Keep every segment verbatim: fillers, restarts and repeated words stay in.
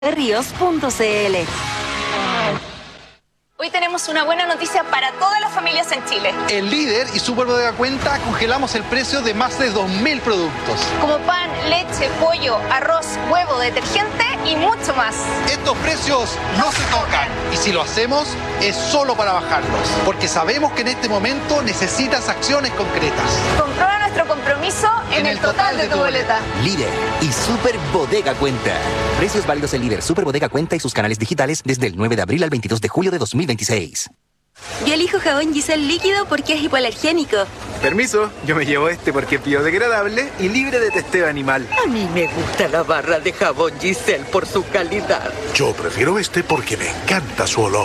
ríos punto c l. Hoy tenemos una buena noticia para todas las familias en Chile. En Líder y Super Bodega Cuenta congelamos el precio de más de dos mil productos. Como pan, leche, pollo, arroz, huevo, detergente y mucho más. Estos precios no se tocan. Y si lo hacemos, es solo para bajarlos. Porque sabemos que en este momento necesitas acciones concretas. Comprueba nuestro compromiso en, en el, el total, total de tu boleta. Líder y Super Bodega Cuenta. Precios válidos en Líder, Super Bodega Cuenta y sus canales digitales desde el nueve de abril al veintidós de julio de dos mil veintiséis. Yo elijo jabón Giselle líquido porque es hipoalergénico. Permiso, yo me llevo este porque es biodegradable y libre de testeo animal. A mí me gusta la barra de jabón Giselle por su calidad. Yo prefiero este porque me encanta su olor.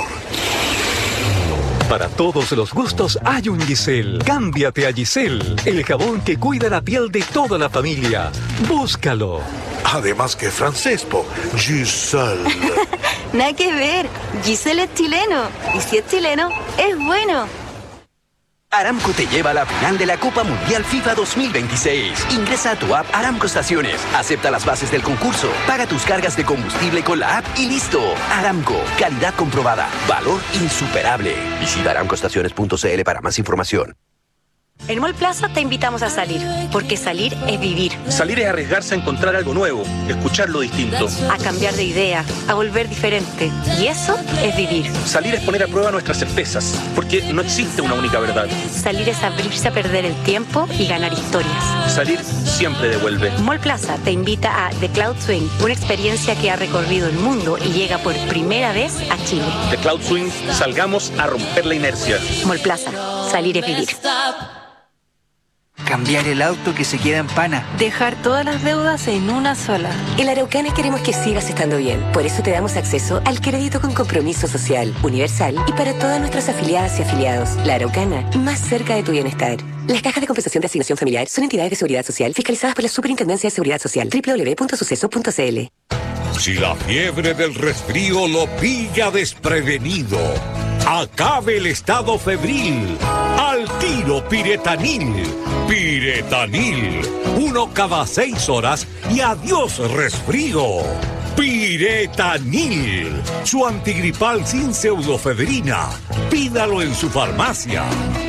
Para todos los gustos hay un Giselle. Cámbiate a Giselle, el jabón que cuida la piel de toda la familia. Búscalo. Además que francés, po. Giselle. Nada que ver. Giselle es chileno. Y si es chileno, es bueno. Aramco te lleva a la final de la Copa Mundial FIFA dos mil veintiséis. Ingresa a tu app Aramco Estaciones, acepta las bases del concurso, paga tus cargas de combustible con la app y listo. Aramco, calidad comprobada, valor insuperable. Visita aramco estaciones punto c l para más información. En Mall Plaza te invitamos a salir, porque salir es vivir. Salir es arriesgarse a encontrar algo nuevo, escuchar lo distinto. A cambiar de idea, a volver diferente. Y eso es vivir. Salir es poner a prueba nuestras certezas, porque no existe una única verdad. Salir es abrirse a perder el tiempo y ganar historias. Salir siempre devuelve. Mall Plaza te invita a The Cloud Swing, una experiencia que ha recorrido el mundo y llega por primera vez a Chile. The Cloud Swing, salgamos a romper la inercia. Mall Plaza, salir es vivir. Cambiar el auto que se queda en pana. Dejar todas las deudas en una sola. En la Araucana queremos que sigas estando bien. Por eso te damos acceso al crédito con compromiso social, universal y para todas nuestras afiliadas y afiliados. La Araucana, más cerca de tu bienestar. Las cajas de compensación de asignación familiar son entidades de seguridad social fiscalizadas por la Superintendencia de Seguridad Social. doble u doble u doble u punto suceso punto c l. Si la fiebre del resfrío lo pilla desprevenido, acabe el estado febril. Al tiro Piretanil. Piretanil. Uno cada seis horas y adiós resfrío. Piretanil. Su antigripal sin pseudofebrina. Pídalo en su farmacia.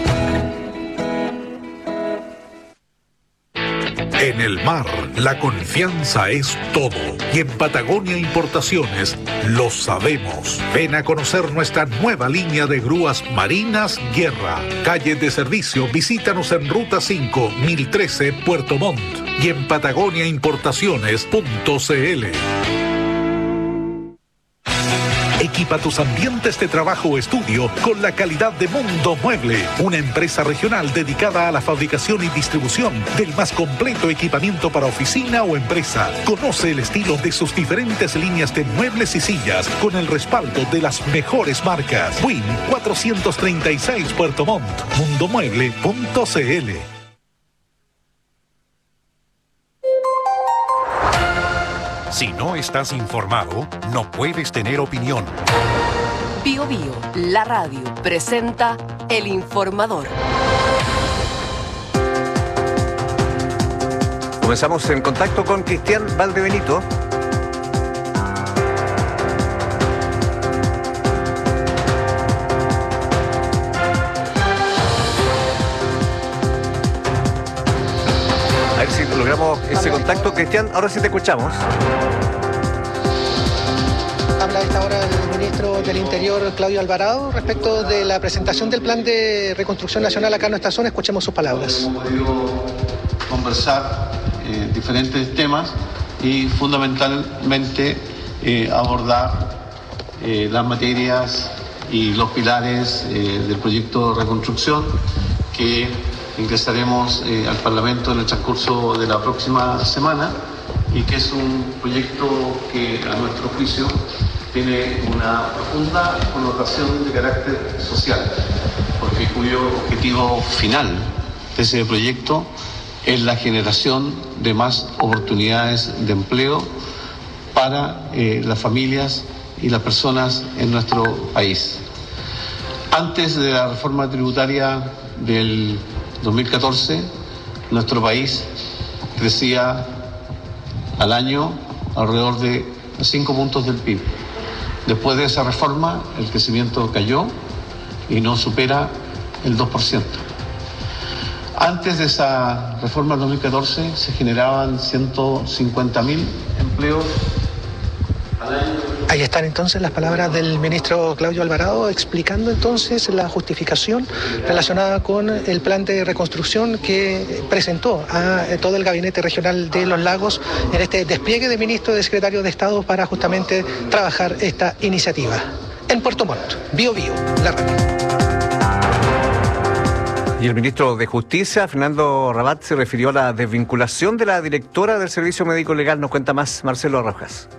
En el mar, la confianza es todo. Y en Patagonia Importaciones lo sabemos. Ven a conocer nuestra nueva línea de grúas marinas Guerra. Calle de servicio, visítanos en Ruta cinco, mil trece, Puerto Montt. Y en patagonia importaciones punto c l. Equipa tus ambientes de trabajo o estudio con la calidad de Mundo Mueble, una empresa regional dedicada a la fabricación y distribución del más completo equipamiento para oficina o empresa. Conoce el estilo de sus diferentes líneas de muebles y sillas con el respaldo de las mejores marcas. Win cuatrocientos treinta y seis Puerto Montt, mundo mueble punto c l. Si no estás informado, no puedes tener opinión. Bio Bio, la radio, presenta El Informador. Comenzamos en contacto con Cristian Valdebenito. A ver si logramos ese contacto. Cristian, ahora sí te escuchamos. Habla a esta hora el ministro del Interior, Claudio Alvarado, respecto de la presentación del Plan de Reconstrucción Nacional acá en nuestra zona. Escuchemos sus palabras. Hemos podido conversar eh, diferentes temas y fundamentalmente eh, abordar eh, las materias y los pilares eh, del proyecto de reconstrucción que ingresaremos eh, al Parlamento en el transcurso de la próxima semana y que es un proyecto que a nuestro juicio tiene una profunda connotación de carácter social, porque cuyo objetivo final de ese proyecto es la generación de más oportunidades de empleo para eh, las familias y las personas en nuestro país. Antes de la reforma tributaria del dos mil catorce, nuestro país crecía al año alrededor de cinco puntos del P I B. Después de esa reforma, el crecimiento cayó y no supera el dos por ciento. Antes de esa reforma del dos mil catorce se generaban ciento cincuenta mil empleos al año. Ahí están entonces las palabras del ministro Claudio Alvarado explicando entonces la justificación relacionada con el plan de reconstrucción que presentó a todo el gabinete regional de Los Lagos en este despliegue de ministros y de secretarios de Estado para justamente trabajar esta iniciativa. En Puerto Montt, Bio Bio, la radio. Y el ministro de Justicia, Fernando Rabat, se refirió a la desvinculación de la directora del Servicio Médico Legal. Nos cuenta más Marcelo Rojas.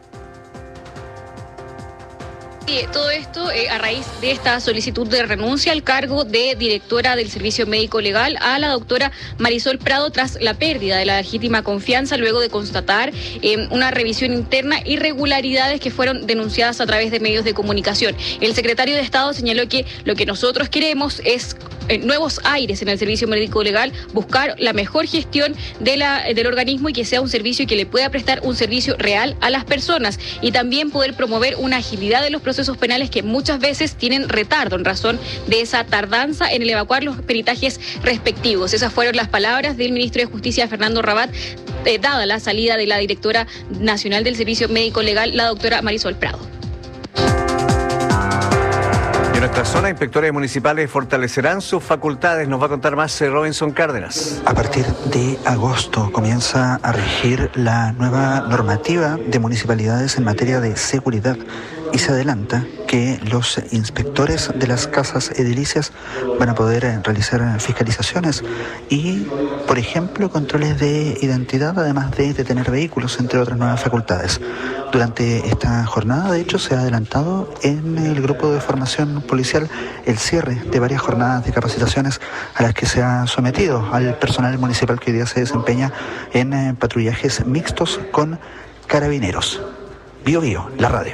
Todo esto eh, a raíz de esta solicitud de renuncia al cargo de directora del Servicio Médico Legal a la doctora Marisol Prado tras la pérdida de la legítima confianza luego de constatar eh, una revisión interna, irregularidades que fueron denunciadas a través de medios de comunicación. El secretario de Estado señaló que lo que nosotros queremos es eh, nuevos aires en el Servicio Médico Legal, buscar la mejor gestión de la, del organismo y que sea un servicio que le pueda prestar un servicio real a las personas y también poder promover una agilidad de los procesos penales que muchas veces tienen retardo en razón de esa tardanza en el evacuar los peritajes respectivos. Esas fueron las palabras del ministro de Justicia, Fernando Rabat, eh, dada la salida de la directora nacional del Servicio Médico Legal, la doctora Marisol Prado. En nuestra zona, inspectores municipales fortalecerán sus facultades. Nos va a contar más Robinson Cárdenas. A partir de agosto comienza a regir la nueva normativa de municipalidades en materia de seguridad y se adelanta que los inspectores de las casas edilicias van a poder realizar fiscalizaciones y, por ejemplo, controles de identidad, además de detener vehículos, entre otras nuevas facultades. Durante esta jornada, de hecho, se ha adelantado en el grupo de formación policial el cierre de varias jornadas de capacitaciones a las que se ha sometido al personal municipal que hoy día se desempeña en eh, patrullajes mixtos con carabineros. Bio Bio, la radio.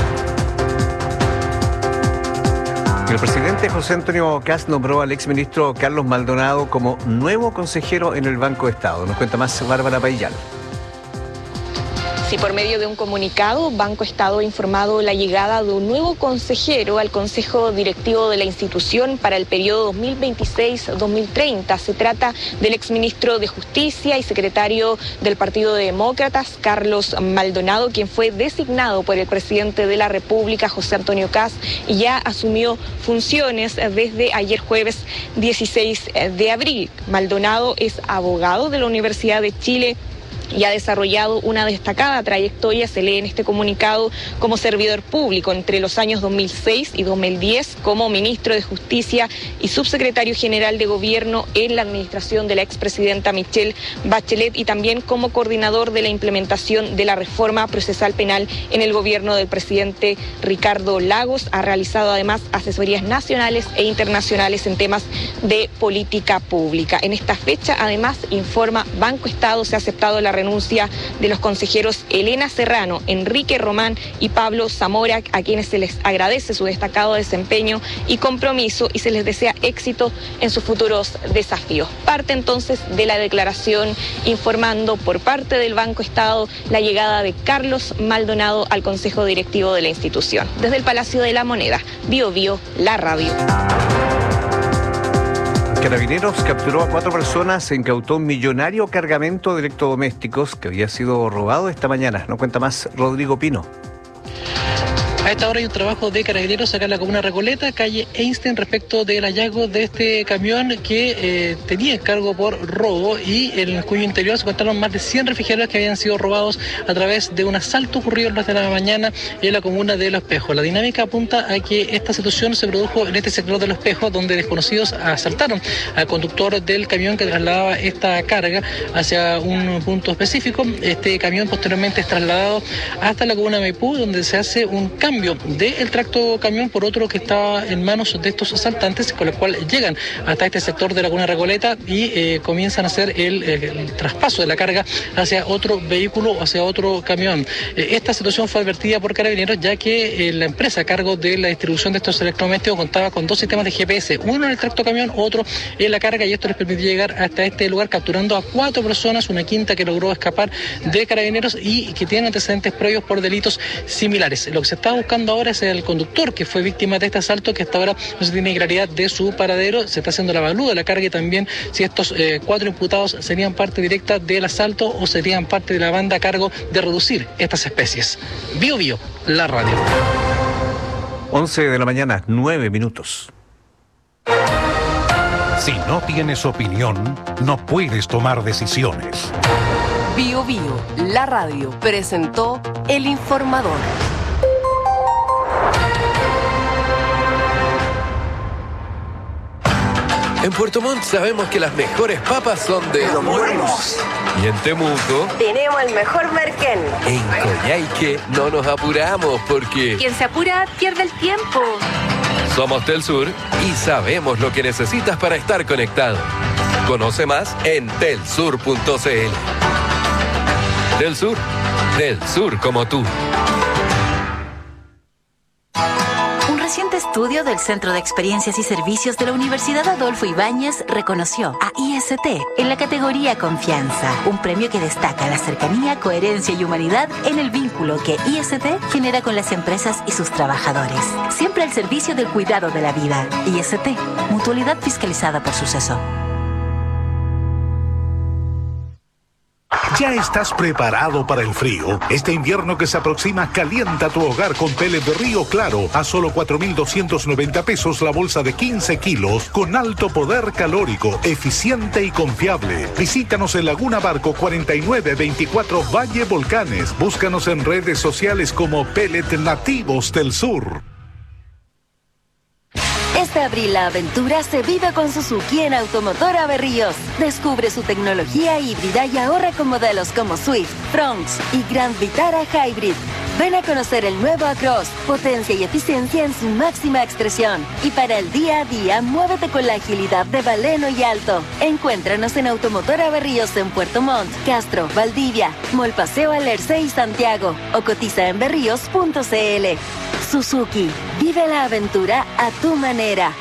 El presidente José Antonio Kast nombró al exministro Carlos Maldonado como nuevo consejero en el Banco de Estado. Nos cuenta más Bárbara Paillán. Sí, por medio de un comunicado, Banco Estado ha informado la llegada de un nuevo consejero al Consejo Directivo de la institución para el periodo dos mil veintiséis a dos mil treinta. Se trata del exministro de Justicia y secretario del Partido de Demócratas, Carlos Maldonado, quien fue designado por el presidente de la República, José Antonio Kast, y ya asumió funciones desde ayer jueves dieciséis de abril. Maldonado es abogado de la Universidad de Chile y ha desarrollado una destacada trayectoria, se lee en este comunicado, como servidor público entre los años dos mil seis y dos mil diez, como ministro de Justicia y subsecretario general de Gobierno en la administración de la expresidenta Michelle Bachelet y también como coordinador de la implementación de la reforma procesal penal en el gobierno del presidente Ricardo Lagos. Ha realizado además asesorías nacionales e internacionales en temas de política pública. En esta fecha, además, informa Banco Estado, se ha aceptado la renuncia de los consejeros Elena Serrano, Enrique Román y Pablo Zamora, a quienes se les agradece su destacado desempeño y compromiso y se les desea éxito en sus futuros desafíos. Parte entonces de la declaración informando por parte del Banco Estado la llegada de Carlos Maldonado al Consejo Directivo de la institución. Desde el Palacio de la Moneda, Bio Bio, la radio. Carabineros capturó a cuatro personas, se incautó un millonario cargamento de electrodomésticos que había sido robado esta mañana. Nos cuenta más Rodrigo Pino. A esta hora hay un trabajo de Carabineros acá en la comuna Recoleta, calle Einstein, respecto del hallazgo de este camión que eh, tenía encargo por robo y en cuyo interior se encontraron más de cien refrigeradores que habían sido robados a través de un asalto ocurrido en las de la mañana en la comuna de Los Espejos. La dinámica apunta a que esta situación se produjo en este sector de Los Espejos, donde desconocidos asaltaron al conductor del camión que trasladaba esta carga hacia un punto específico. Este camión posteriormente es trasladado hasta la comuna de Maipú, donde se hace un cambio cambio del tracto camión por otro que está en manos de estos asaltantes, con lo cual llegan hasta este sector de Laguna Recoleta y eh, comienzan a hacer el, el, el traspaso de la carga hacia otro vehículo o hacia otro camión. Eh, esta situación fue advertida por Carabineros, ya que eh, la empresa a cargo de la distribución de estos electrodomésticos contaba con dos sistemas de G P S, uno en el tracto camión, otro en la carga, y esto les permitió llegar hasta este lugar capturando a cuatro personas, una quinta que logró escapar de Carabineros y que tiene antecedentes previos por delitos similares. Lo que se está buscando ahora es el conductor que fue víctima de este asalto, que hasta ahora no se tiene claridad de su paradero. Se está haciendo la evalúa de la carga y también si estos eh, cuatro imputados serían parte directa del asalto o serían parte de la banda a cargo de reducir estas especies. Bio Bio, la radio. once de la mañana, nueve minutos. Si no tienes opinión, no puedes tomar decisiones. Bio Bio, la radio, presentó El Informador. En Puerto Montt sabemos que las mejores papas son de Los Muermos. Y en Temuco tenemos el mejor merquén. En Coyhaique no nos apuramos porque Quien se apura pierde el tiempo. somos Telsur y sabemos lo que necesitas para estar conectado. Conoce más en telsur punto c l. Telsur, del sur como tú. Un reciente estudio del Centro de Experiencias y Servicios de la Universidad Adolfo Ibáñez reconoció a I S T en la categoría Confianza, un premio que destaca la cercanía, coherencia y humanidad en el vínculo que I S T genera con las empresas y sus trabajadores. Siempre al servicio del cuidado de la vida. I S T, mutualidad fiscalizada por Suceso. ¿Ya estás preparado para el frío? Este invierno que se aproxima, calienta tu hogar con pellet de Río Claro a solo cuatro mil doscientos noventa pesos la bolsa de quince kilos con alto poder calórico, eficiente y confiable. Visítanos en Laguna Barco cuarenta y nueve veinticuatro Valle Volcanes. Búscanos en redes sociales como Pellet Nativos del Sur. Este abril la aventura se vive con Suzuki en Automotora Berríos. Descubre su tecnología híbrida y ahorra con modelos como Swift, Bronx y Grand Vitara Hybrid. Ven a conocer el nuevo Across, potencia y eficiencia en su máxima expresión. Y para el día a día, muévete con la agilidad de Baleno y Alto. Encuéntranos en Automotora Berríos en Puerto Montt, Castro, Valdivia, Mall Paseo Alerce y Santiago. O cotiza en berríos punto c l. Suzuki, vive la aventura a tu manera.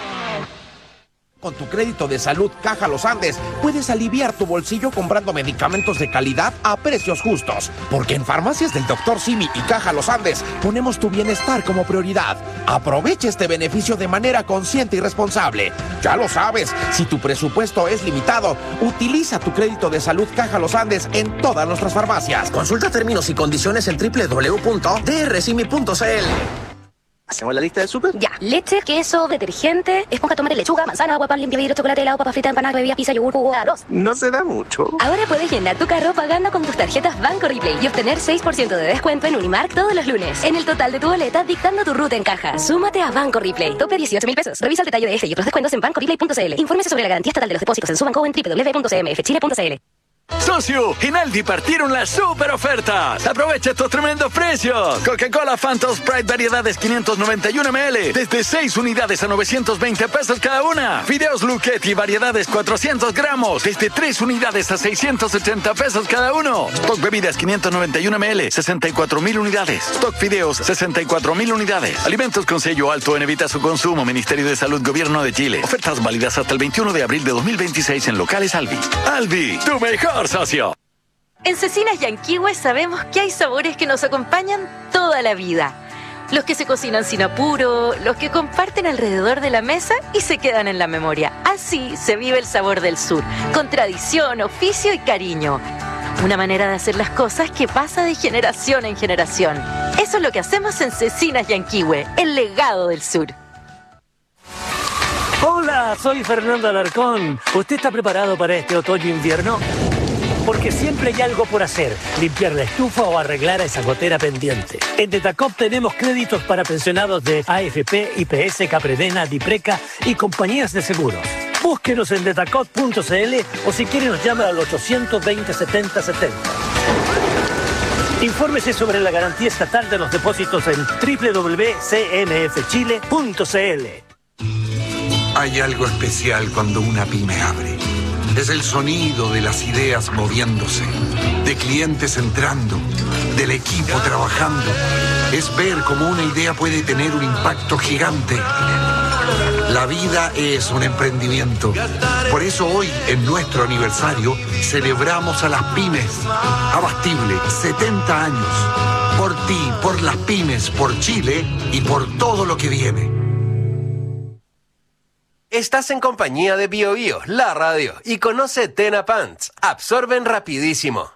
Con tu crédito de salud Caja Los Andes, puedes aliviar tu bolsillo comprando medicamentos de calidad a precios justos. Porque en Farmacias del doctor Simi y Caja Los Andes ponemos tu bienestar como prioridad. Aprovecha este beneficio de manera consciente y responsable. Ya lo sabes, si tu presupuesto es limitado, utiliza tu crédito de salud Caja Los Andes en todas nuestras farmacias. Consulta términos y condiciones en doble u doble u doble u punto d r simi punto c l. ¿Hacemos la lista del súper? Ya. Leche, queso, detergente, esponja, tomate, lechuga, manzana, agua, pan, limpia vidrio, chocolate, helado, papa frita, empanada, bebida, pizza, yogur, jugo, arroz. No se da mucho. Ahora puedes llenar tu carro pagando con tus tarjetas Banco Replay y obtener seis por ciento de descuento en Unimark todos los lunes. En el total de tu boleta, dictando tu ruta en caja. Súmate a Banco Replay. Tope dieciocho mil pesos. Revisa el detalle de este y otros descuentos en banco replay punto c l. Infórmese sobre la garantía estatal de los depósitos en su banco en doble u doble u doble u punto c m f chile punto c l. Socio, en Aldi partieron las super ofertas. Aprovecha estos tremendos precios. Coca-Cola Fanta Sprite variedades quinientos noventa y uno mililitros desde seis unidades a novecientos veinte pesos cada una. Fideos Lucchetti variedades cuatrocientos gramos desde tres unidades a seiscientos ochenta pesos cada uno. Stock bebidas quinientos noventa y uno mililitros, sesenta y cuatro mil unidades. Stock fideos, sesenta y cuatro mil unidades. Alimentos con sello alto en evita su consumo. Ministerio de Salud, Gobierno de Chile. Ofertas válidas hasta el veintiuno de abril de dos mil veintiséis en locales Aldi. Aldi, tu mejor socio. En Cecinas Yanquihue sabemos que hay sabores que nos acompañan toda la vida. Los que se cocinan sin apuro, los que comparten alrededor de la mesa y se quedan en la memoria. Así se vive el sabor del sur, con tradición, oficio y cariño. Una manera de hacer las cosas que pasa de generación en generación. Eso es lo que hacemos en Cecinas Yanquihue, el legado del sur. Hola, soy Fernando Alarcón. ¿Usted está preparado para este otoño-invierno? Porque siempre hay algo por hacer, limpiar la estufa o arreglar a esa gotera pendiente. En Detacop tenemos créditos para pensionados de A F P, I P S, Capredena, Dipreca y compañías de seguros. Búsquenos en detacop punto c l o si quiere nos llama al ochocientos veinte setenta setenta. Infórmese sobre la garantía estatal de los depósitos en doble u doble u doble u punto c n f chile punto c l. Hay algo especial cuando una pyme abre. Es el sonido de las ideas moviéndose, de clientes entrando, del equipo trabajando. Es ver cómo una idea puede tener un impacto gigante. La vida es un emprendimiento. Por eso hoy, en nuestro aniversario, celebramos a las pymes. Abastible, setenta años. Por ti, por las pymes, por Chile y por todo lo que viene. Estás en compañía de Bio Bio, la radio, y conoce Tena Pants. Absorben rapidísimo.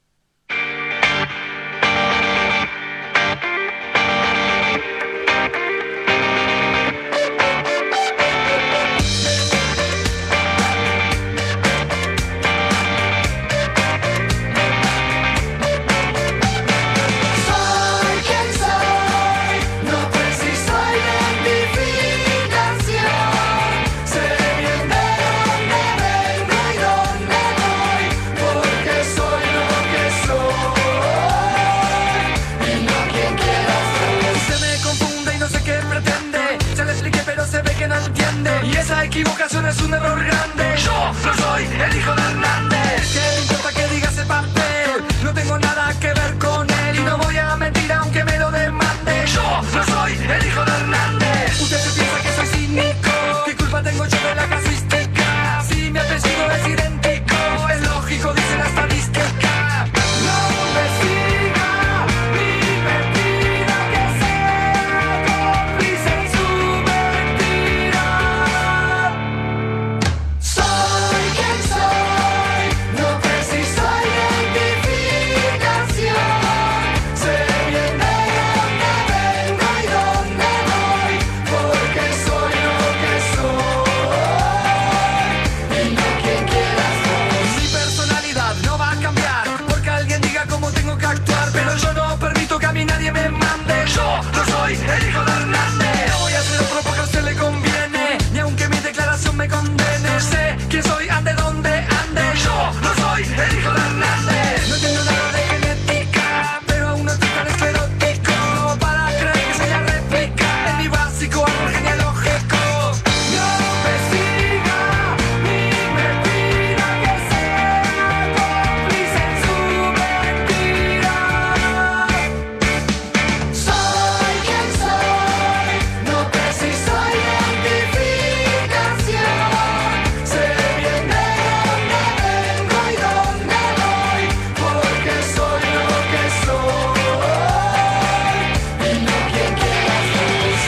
Equivocación es un error grande. Yo no soy el hijo de Hernández. ¿Qué me importa que diga ese papel? No tengo nada que ver con él y no voy a mentir aunque me lo demande. Yo no soy el hijo de Hernández. Usted se piensa que soy cínico. ¿Qué culpa tengo yo de la casuística? Si mi apellido es idéntico, es lógico, dice la estadística. No me siga ni me pida que sea cómplice en su mentira. Soy quien soy, no preciso identificación. Sé bien de dónde vengo y dónde voy, porque soy lo que soy y no quien quieras vos. Mi personalidad no va a cambiar porque alguien diga cómo tengo que actuar, pero yo no permito que a mí nadie me mande. Yo no soy el hijo de Hernández. No voy a hacer otro porque a usted le conviene, ni aunque mi declaración me condene. Sé quién soy, ande donde ande. Yo no soy el hijo de Hernández. No entiendo nada de genética, pero aún no estoy tan esclerótico para creer que soy la réplica. En mi básico árbol genealógico. No me siga ni me pida que sea cómplice en su mentira. Soy quien soy, no preciso identificación. Sé bien de dónde vengo y dónde voy, porque soy lo que soy y no quien quieras vos.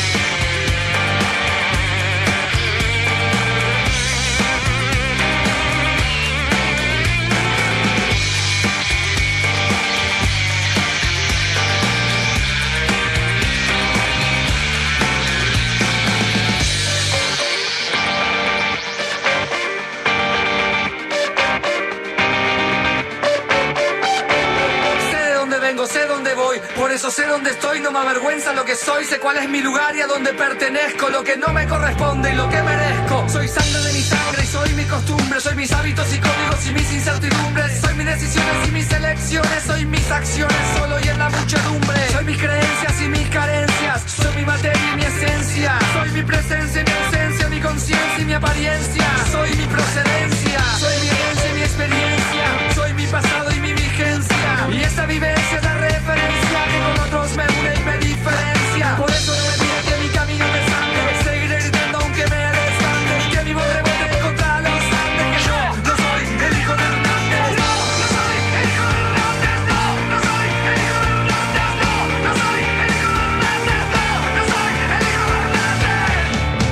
Sé de dónde vengo, sé dónde voy, por eso sé dónde estoy, no me avergüenza lo que soy, sé cuál es mi lugar y a dónde pertenezco, lo que no me corresponde y lo que merezco. Soy sangre de mi sangre y soy mi costumbre, soy mis hábitos y códigos y mis incertidumbres, soy mis decisiones y mis elecciones, soy mis acciones solo y en la muchedumbre, soy mis creencias y mis carencias, soy mi materia y mi esencia, soy mi presencia y mi ausencia, mi conciencia y mi apariencia, soy mi procedencia, soy mi herencia y mi experiencia, soy mi pasado y mi vigencia, y esa vivencia es la referencia que con otros me une y me diferencia. Por eso no me pide que mi camino me sangre, seguiré gritando aunque me desbande, que mi voz rebote contra los Andes, que yo no soy el hijo de Hernández. No, no soy el hijo de Hernández. No, no soy el hijo de Hernández. No, no soy el hijo de Hernández. No, no soy el hijo de Hernández.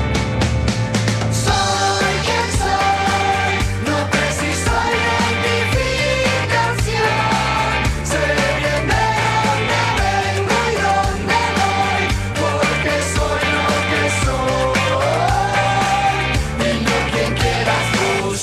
Soy quien soy, no preciso identificación. Sé bien de dónde vengo y dónde voy, porque soy lo que soy y no quien quieras vos.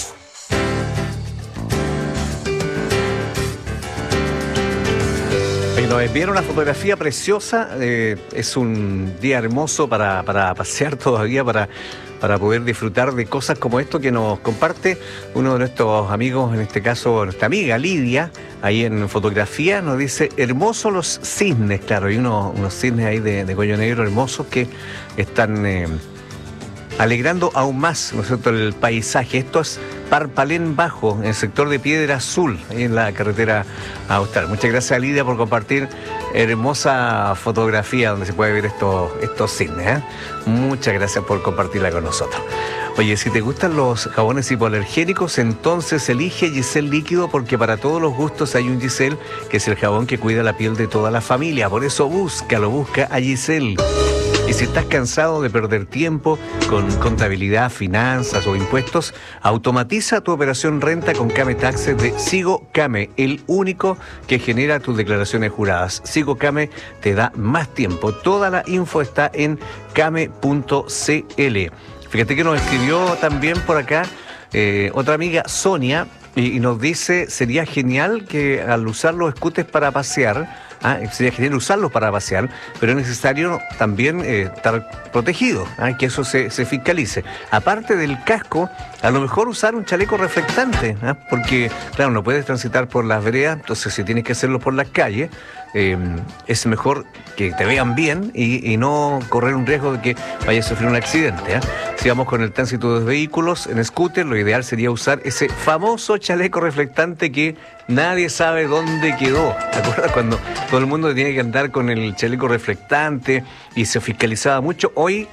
Y nos enviaron una fotografía preciosa. Eh, es un día hermoso para, para pasear todavía, para para poder disfrutar de cosas como esto que nos comparte uno de nuestros amigos, en este caso nuestra amiga Lidia, ahí en fotografía, nos dice, hermosos los cisnes, claro, hay unos, unos cisnes ahí de, de cuello negro hermosos que están eh, alegrando aún más, ¿no es cierto?, el paisaje. Esto es Parpalén Bajo, en el sector de Piedra Azul, ahí en la carretera austral. Muchas gracias, Lidia, por compartir hermosa fotografía donde se puede ver estos, estos cisnes, ¿eh? Muchas gracias por compartirla con nosotros. Oye, si te gustan los jabones hipoalergénicos, entonces elige Giselle Líquido, porque para todos los gustos hay un Giselle, que es el jabón que cuida la piel de toda la familia. Por eso búscalo, busca a Giselle. Y si estás cansado de perder tiempo con contabilidad, finanzas o impuestos, automatiza tu operación renta con Came Taxes de Sigo Came, el único que genera tus declaraciones juradas. Sigo Came te da más tiempo. Toda la info está en came punto c l. Fíjate que nos escribió también por acá eh, otra amiga, Sonia, y, y nos dice, sería genial que al usar los scooters para pasear, Ah, sería genial usarlos para pasear, pero es necesario también eh, estar protegido, ah, que eso se, se fiscalice. Aparte del casco, a lo mejor usar un chaleco reflectante, ah, porque, claro, no puedes transitar por las veredas, entonces si tienes que hacerlo por las calles, eh, es mejor que te vean bien y, y no correr un riesgo de que vayas a sufrir un accidente. ¿eh? Si vamos con el tránsito de vehículos en scooter, lo ideal sería usar ese famoso chaleco reflectante que nadie sabe dónde quedó. ¿Te acuerdas cuando todo el mundo tenía que andar con el chaleco reflectante y se fiscalizaba mucho? Hoy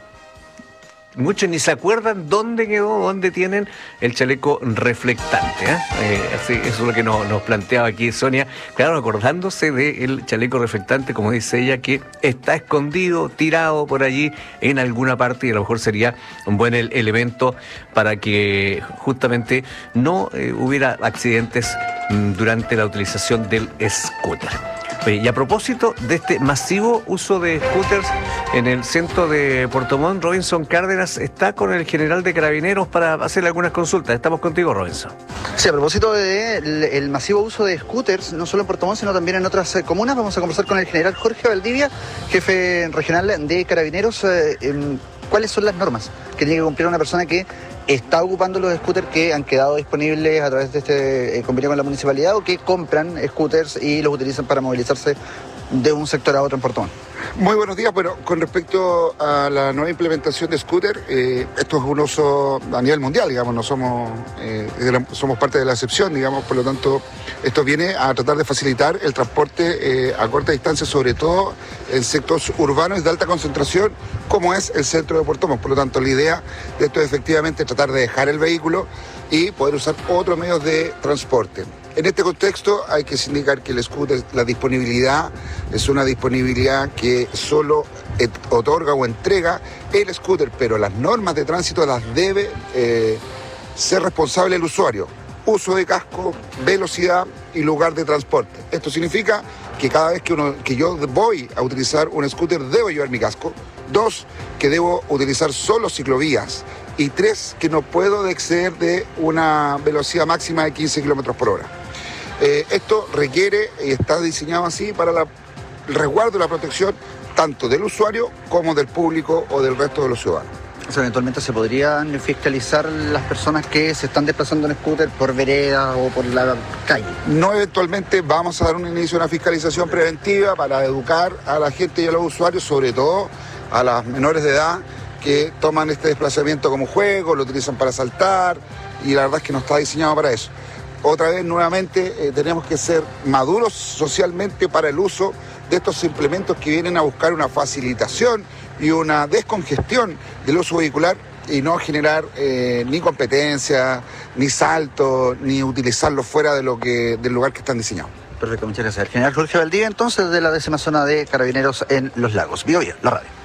muchos ni se acuerdan dónde quedó, dónde tienen el chaleco reflectante. ¿eh? Eh, así, eso es lo que nos, nos planteaba aquí Sonia. Claro, acordándose del chaleco reflectante, como dice ella, que está escondido, tirado por allí en alguna parte, y a lo mejor sería un buen el, elemento para que justamente no eh, hubiera accidentes mm, durante la utilización del scooter. Y a propósito de este masivo uso de scooters en el centro de Puerto Montt, Robinson Cárdenas está con el general de Carabineros para hacerle algunas consultas. Estamos contigo, Robinson. Sí, a propósito del el masivo uso de scooters, no solo en Puerto Montt, sino también en otras eh, comunas, vamos a conversar con el general Jorge Valdivia, jefe regional de Carabineros. Eh, eh, ¿Cuáles son las normas que tiene que cumplir una persona que está ocupando los scooters que han quedado disponibles a través de este eh, convenio con la municipalidad, o que compran scooters y los utilizan para movilizarse de un sector a otro en Puerto Montt? Muy buenos días. Bueno, con respecto a la nueva implementación de scooter, eh, esto es un uso a nivel mundial, digamos, no somos, eh, la, somos parte de la excepción, digamos, por lo tanto, esto viene a tratar de facilitar el transporte eh, a corta distancia, sobre todo en sectores urbanos de alta concentración, como es el centro de Puerto Montt. Por lo tanto, la idea de esto es efectivamente tratar de dejar el vehículo y poder usar otros medios de transporte. En este contexto hay que indicar que el scooter, la disponibilidad, es una disponibilidad que solo otorga o entrega el scooter, pero las normas de tránsito las debe eh, ser responsable el usuario. Uso de casco, velocidad y lugar de transporte. Esto significa que cada vez que, uno, que yo voy a utilizar un scooter debo llevar mi casco. Dos, que debo utilizar solo ciclovías. Y tres, que no puedo exceder de una velocidad máxima de quince kilómetros por hora. Eh, esto requiere y está diseñado así para la, el resguardo y la protección tanto del usuario como del público o del resto de los ciudadanos. O sea, eventualmente se podrían fiscalizar las personas que se están desplazando en scooter por veredas o por la calle. No, eventualmente vamos a dar un inicio a una fiscalización preventiva para educar a la gente y a los usuarios, sobre todo a las menores de edad, que toman este desplazamiento como juego, lo utilizan para saltar, y la verdad es que no está diseñado para eso. Otra vez, nuevamente, eh, tenemos que ser maduros socialmente para el uso de estos implementos que vienen a buscar una facilitación y una descongestión del uso vehicular, y no generar eh, ni competencia, ni salto, ni utilizarlo fuera de lo que, del lugar que están diseñados. Perfecto, muchas gracias. El general Jorge Valdivia, entonces, de la décima zona de Carabineros en Los Lagos. Vivo bien, la radio.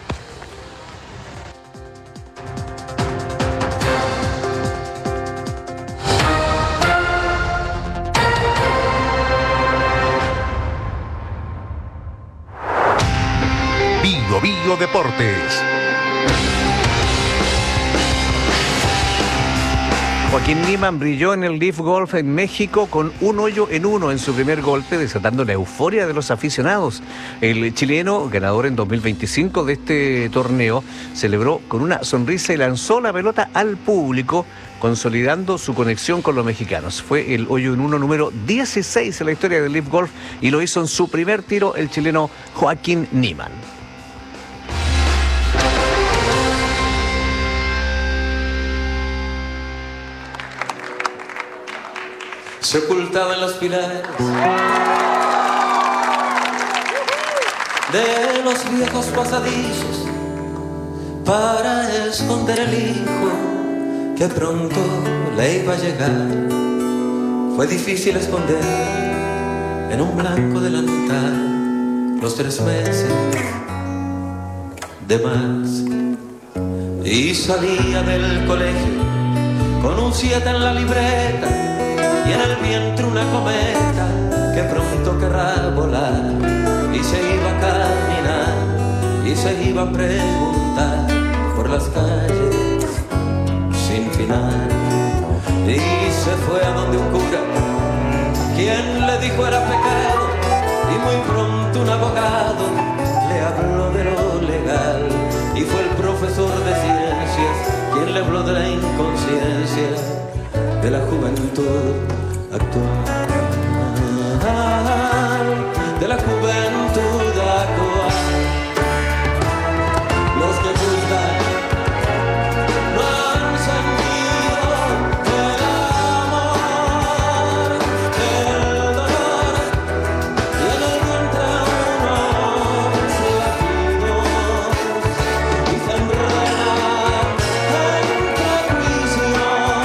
Bio Bio Deportes. Joaquín Niemann brilló en el Leaf Golf en México con un hoyo en uno en su primer golpe, desatando la euforia de los aficionados. El chileno, ganador en dos mil veinticinco de este torneo, celebró con una sonrisa y lanzó la pelota al público, consolidando su conexión con los mexicanos. Fue el hoyo en uno número dieciséis en la historia del Leaf Golf y lo hizo en su primer tiro el chileno Joaquín Niemann. Se ocultaba en los pilares de los viejos pasadizos para esconder el hijo que pronto le iba a llegar. Fue difícil esconder en un blanco delantal los tres meses de más, y salía del colegio con un siete en la libreta y en el vientre una cometa que pronto querrá volar, y se iba a caminar y se iba a preguntar por las calles sin final, y se fue a donde un cura quien le dijo era pecado, y muy pronto un abogado le habló de lo legal, y fue el profesor de ciencias quien le habló de la inconsciencia de la juventud actual, de la juventud actual. Los que juzgan no han sentido el amor, el dolor, y en el vientre unos latidos, y se enredan entre juicios.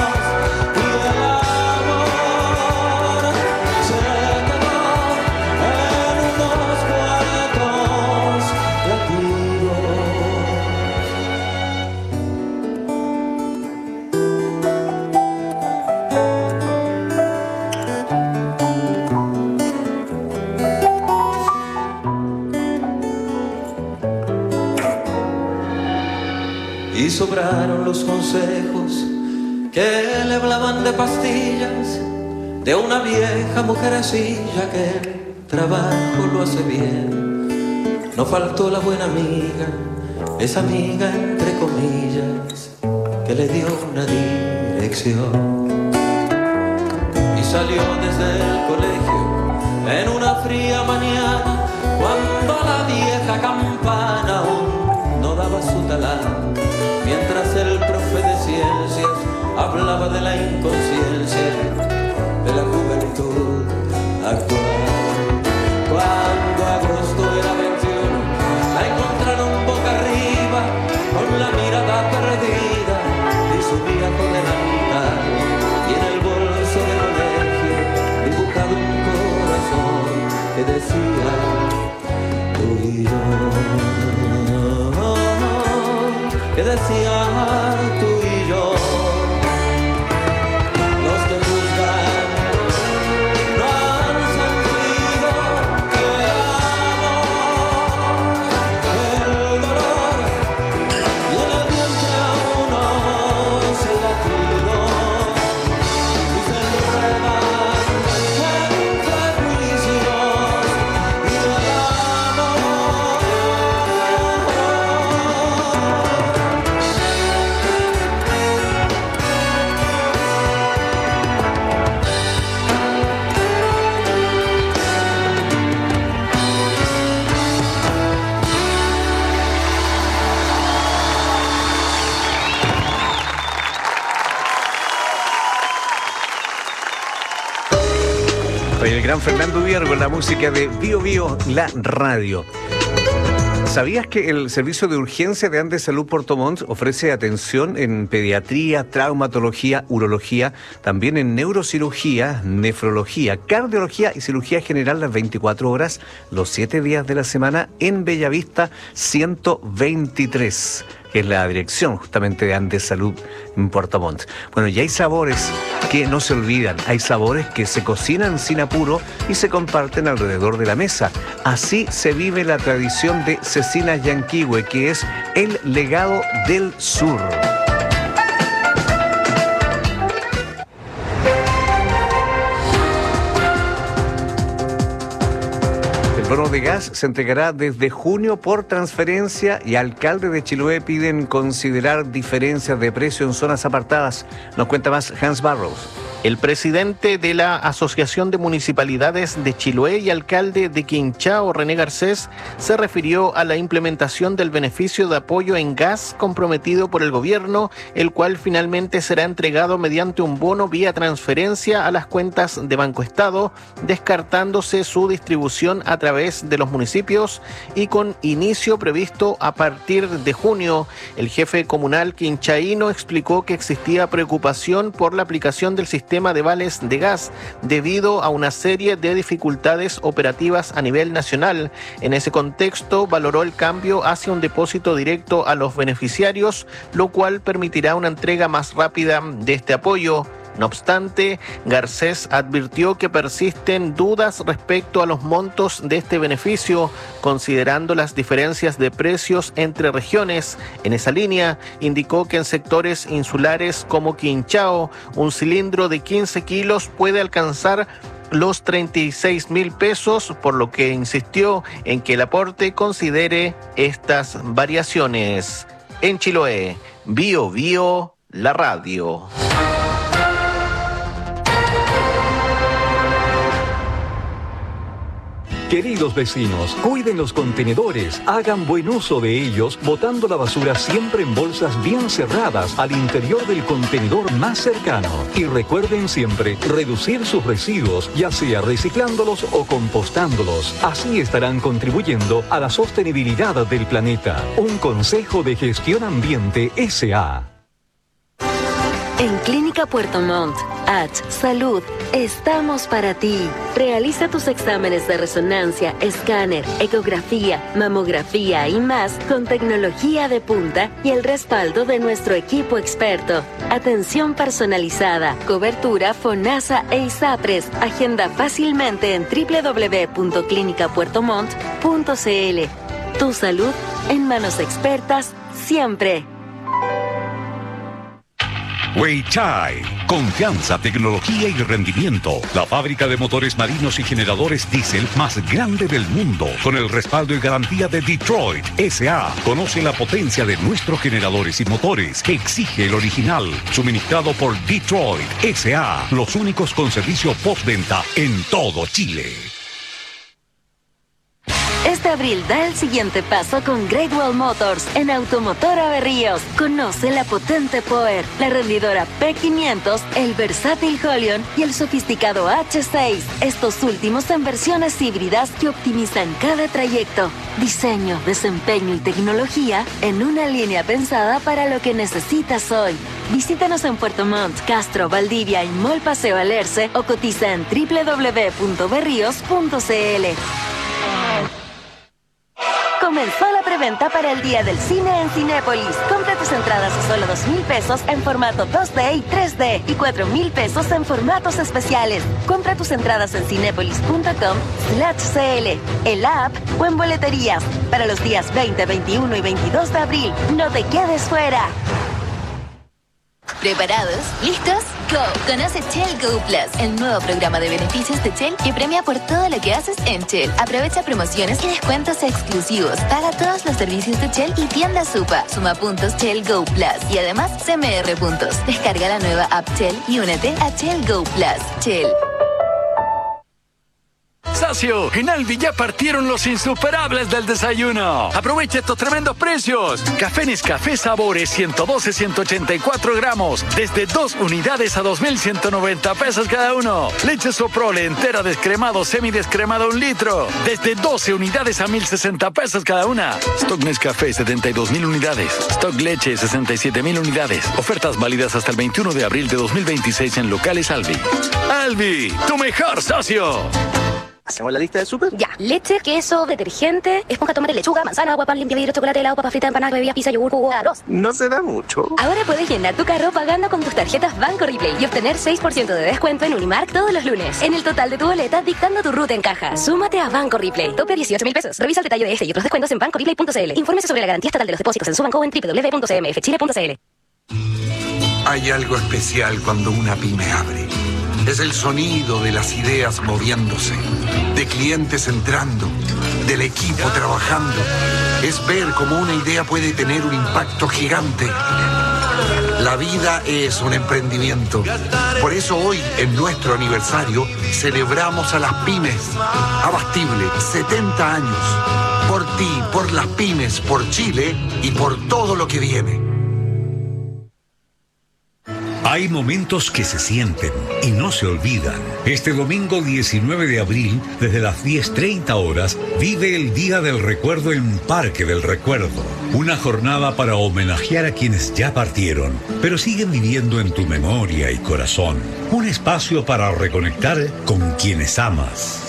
Y sobraron los consejos que le hablaban de pastillas, de una vieja mujercilla que el trabajo lo hace bien. No faltó la buena amiga, esa amiga entre comillas, que le dio una dirección. Y salió desde el colegio en una fría mañana, cuando la vieja campana aún no daba su talán, mientras el profe de ciencias hablaba de la inconsciencia de la juventud actual. Cuando agosto era veintiuno, la encontraron boca arriba, con la mirada perdida, y subía con delantal, y en el bolso del colegio dibujado un corazón que decía tú y yo, que decía tú y yo. Los que juzgan no han sentido el amor, el dolor, y en el vientre a unos latidos, y se enredan entre juicios y el amor. Oye, el gran Fernando Viergo con la música de Bio Bio, la radio. ¿Sabías que el Servicio de Urgencia de Andes Salud Puerto Montt ofrece atención en pediatría, traumatología, urología, también en neurocirugía, nefrología, cardiología y cirugía general las veinticuatro horas, los siete días de la semana en Bellavista ciento veintitrés? Que es la dirección justamente de Andes Salud en Puerto Montt. Bueno, y hay sabores que no se olvidan, hay sabores que se cocinan sin apuro y se comparten alrededor de la mesa. Así se vive la tradición de Cecinas Yanquihue, que es el legado del sur. bono de gas se entregará desde junio por transferencia y alcaldes de Chiloé piden considerar diferencias de precio en zonas apartadas. Nos cuenta más Hans Barrows. El presidente de la Asociación de Municipalidades de Chiloé y alcalde de Quinchao, René Garcés, se refirió a la implementación del beneficio de apoyo en gas comprometido por el gobierno, el cual finalmente será entregado mediante un bono vía transferencia a las cuentas de Banco Estado, descartándose su distribución a través de los municipios y con inicio previsto a partir de junio. El jefe comunal quinchaíno explicó que existía preocupación por la aplicación del sistema sistema de vales de gas debido a una serie de dificultades operativas a nivel nacional. En ese contexto, valoró el cambio hacia un depósito directo a los beneficiarios, lo cual permitirá una entrega más rápida de este apoyo. No obstante, Garcés advirtió que persisten dudas respecto a los montos de este beneficio, considerando las diferencias de precios entre regiones. En esa línea, indicó que en sectores insulares como Quinchao, un cilindro de quince kilos puede alcanzar los treinta y seis mil pesos, por lo que insistió en que el aporte considere estas variaciones. En Chiloé, Bio Bio, la radio. Queridos vecinos, cuiden los contenedores, hagan buen uso de ellos, botando la basura siempre en bolsas bien cerradas al interior del contenedor más cercano. Y recuerden siempre reducir sus residuos, ya sea reciclándolos o compostándolos. Así estarán contribuyendo a la sostenibilidad del planeta. Un consejo de Gestión Ambiente S A En Clínica Puerto Montt, H Salud, estamos para ti. Realiza tus exámenes de resonancia, escáner, ecografía, mamografía y más con tecnología de punta y el respaldo de nuestro equipo experto. Atención personalizada, cobertura FONASA e ISAPRES. Agenda fácilmente en doble u doble u doble u punto clínica puerto montt punto c l. Tu salud en manos expertas siempre. Weichai, confianza, tecnología y rendimiento. La fábrica de motores marinos y generadores diésel más grande del mundo, con el respaldo y garantía de Detroit S A. Conoce la potencia de nuestros generadores y motores que exige el original, suministrado por Detroit S A. Los únicos con servicio postventa en todo Chile. Este abril da el siguiente paso con Great Wall Motors en Automotora Berríos. Conoce la potente Power, la rendidora P quinientos, el versátil Holion y el sofisticado H seis. Estos últimos en versiones híbridas que optimizan cada trayecto. Diseño, desempeño y tecnología en una línea pensada para lo que necesitas hoy. Visítanos en Puerto Montt, Castro, Valdivia y Mall Paseo Alerce o cotiza en doble u doble u doble u punto berríos punto c l. Comenzó la preventa para el Día del Cine en Cinépolis. Compra tus entradas a solo dos mil pesos en formato dos D y tres D y cuatro mil pesos en formatos especiales. Compra tus entradas en cinépolis punto com slash c l, en la app o en boleterías. Para los días veinte, veintiuno y veintidós de abril. No te quedes fuera. ¿Preparados? ¿Listos? ¡Go! Conoce Shell Go Plus, el nuevo programa de beneficios de Shell que premia por todo lo que haces en Shell. Aprovecha promociones y descuentos exclusivos. Paga todos los servicios de Shell y tienda Supa. Suma puntos Shell Go Plus y además C M R puntos. Descarga la nueva app Shell y únete a Shell Go Plus. Shell. Sacio, en Albi ya partieron los insuperables del desayuno. Aprovecha estos tremendos precios. Café Nescafé Sabores ciento doce, ciento ochenta y cuatro gramos, desde dos unidades a dos mil ciento noventa pesos cada uno. Leche Soprole entera descremado, semidescremado un litro, desde doce unidades a mil sesenta pesos cada una. Stock Nescafé setenta y dos mil unidades. Stock Leche sesenta y siete mil unidades. Ofertas válidas hasta el veintiuno de abril de dos mil veintiséis en locales Albi. Albi, tu mejor socio. ¿Hacemos la lista del súper? Ya. Leche, queso, detergente, esponja, tomate, lechuga, manzana, agua, pan, limpia vidrio, chocolate, helado, papa frita, empanada, bebidas, pizza, yogur, jugo, arroz. No se da mucho. Ahora puedes llenar tu carro pagando con tus tarjetas Banco Replay y obtener seis por ciento de descuento en Unimark todos los lunes. En el total de tu boleta, dictando tu ruta en caja. Súmate a Banco Replay. Tope dieciocho mil pesos. Revisa el detalle de este y otros descuentos en banco replay punto c l. Infórmese sobre la garantía estatal de los depósitos en su banco en doble u doble u doble u punto c m f chile punto c l. Hay algo especial cuando una pyme abre. Es el sonido de las ideas moviéndose, de clientes entrando, del equipo trabajando. Es ver cómo una idea puede tener un impacto gigante. La vida es un emprendimiento. Por eso hoy, en nuestro aniversario, celebramos a las pymes. Abastible, setenta años. Por ti, por las pymes, por Chile y por todo lo que viene. Hay momentos que se sienten y no se olvidan. Este domingo diecinueve de abril, desde las diez treinta horas, vive el Día del Recuerdo en Parque del Recuerdo. Una jornada para homenajear a quienes ya partieron, pero siguen viviendo en tu memoria y corazón. Un espacio para reconectar con quienes amas.